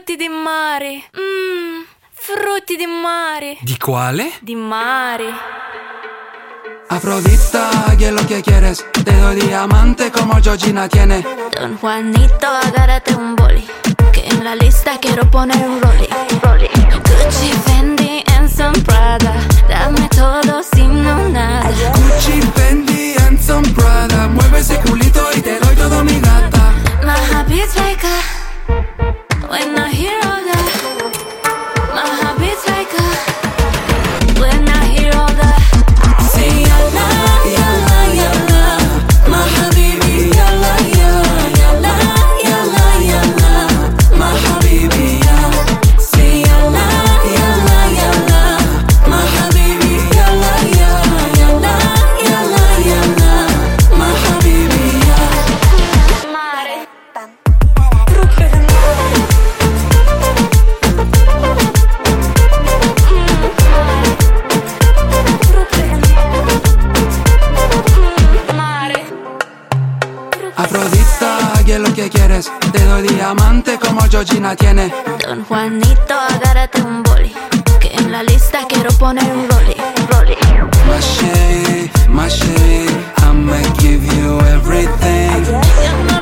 frutti di mare. Frutti di mare. ¿Di quale? Di mare. Afrodita, ¿qué es lo que quieres? Te doy diamante como Georgina tiene. Don Juanito, agárrate un boli, que en la lista quiero poner un rolly. Gucci, Fendi, Enson, Prada, dame todo sin no nada. Gucci, Fendi, Hanson, Prada, mueve ese culito y te doy todo, mi gata. My habits like a, when I hear all that. My habits like a, when I hear all that. Say yalla, yalla, yalla, my habibi, yalla, yalla, yalla, yalla, my habibi, yalla. Say yalla, yalla, yalla, my habibi, yalla, yalla, yalla, yalla, my habibi, yalla. Mare. Afrodita, ¿qué es lo que quieres? Te doy diamante como Georgina tiene. Don Juanito, agárrate un boli, que en la lista quiero poner un rolly. My shade, I'ma give you everything. You know